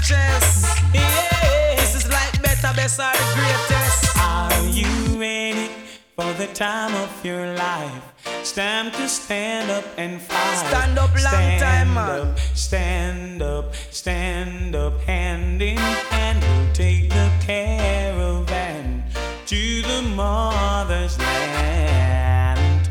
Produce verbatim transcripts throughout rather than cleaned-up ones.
Sanchez. Yeah. This is like better, best are the greatest. Are you ready for the time of your life? It's time to stand up and fight. Stand up long stand time, man. Up, stand up, stand up, hand in hand. We'll take the caravan to the mother's land.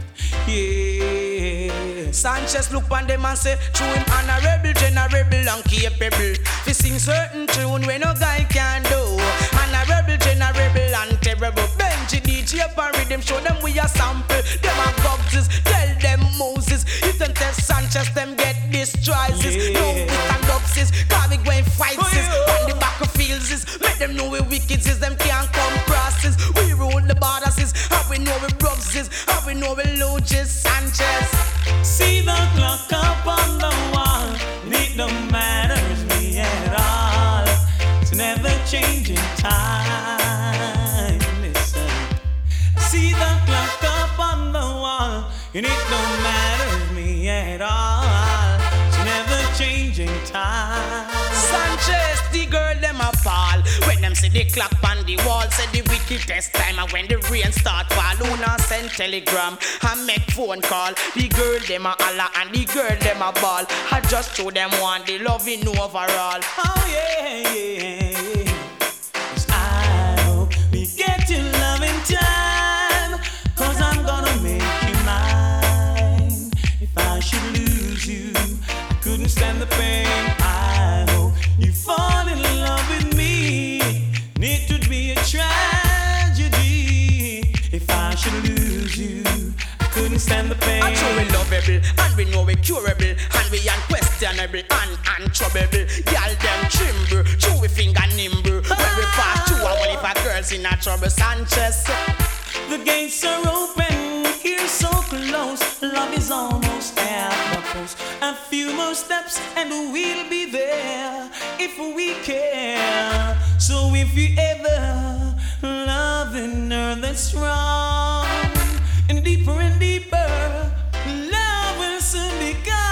Yeah. Sanchez look on them and say, true him honorable, generable and capable. Fi sing certain tune when no guy can do. Honorable, generable and terrible. Benji D J up and rhythm, show them we a sample. Them a boxes, tell them Moses. If them tell Sanchez, them get destroyed. Yeah. No we stand up sis, cause we going fight sis. On the battlefields is, make them know we wicked sis. Them can't come crosses. We rule the borders is, how we know we brubs is, how we know we loses Sanchez. See the clock up on the wall, and it don't matters me at all. It's never changing time. Listen, see the clock up on the wall, and it don't matter me at all. It's never changing time. Sanchez, the girl them a fall. When them see the clock on the wall, say the wickedest time. And when the rain start fall, Luna send telegram and make phone call. The girl them a holla and the girl them a ball. I just show them want the loving overall. Oh yeah, yeah, yeah. 'Cause I hope we get your love in time, 'cause I'm gonna make you mine. If I should lose you, I couldn't stand the pain. I hope you fall in love with me, and it would be a tragedy if I should lose you. I couldn't stand the pain. And so we lovable, and we know we curable, and we unquestionable and untroublable. Girl them tremble, chew we finger nimble. When we pass through, I will if a girl's in a trouble. Sanchez. The gates are open, here so close. Love is almost at the post. A few more steps and we'll be there if we care. So if you ever loving her that's wrong, and deeper and deeper, love will soon be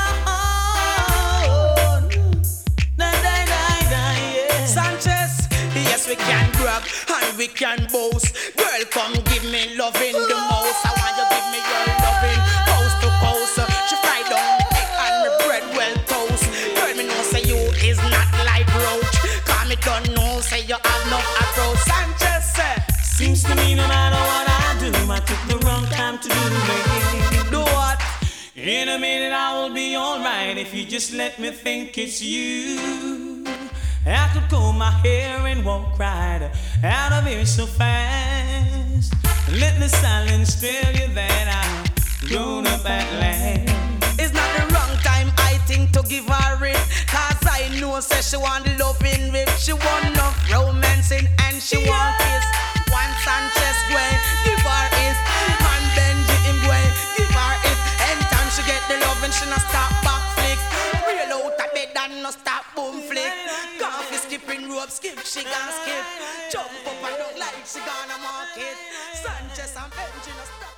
gone. Da, da, da, da, yeah. Sanchez, yes we can brag and we can boast. Girl, come give me loving the most. I want you give me your loving coast to coast. She fry down me egg and me bread well toast. Girl, me know say you is not like roach. Cause me don't know say you have no approach. Sanchez say, Seems to me no matter what I do, I took the wrong time to do it. do what? In a minute I will be alright if you just let me think it's you. I could comb my hair and walk right out of here so fast. Let the silence tell you that I've grown up at last. It's not the wrong time, I think, to give her it. Cause I know say she want loving with. She want enough romancing and she want kiss. One Sanchez way, give her it. And Benji him way, give her it. Anytime she get the loving, she no stop back flick. Real out of bed and no stop boom flick. Coffee skipping rope, skip, she gonna skip. Jump up and down like she gonna mark it. Sanchez and Benji no stop.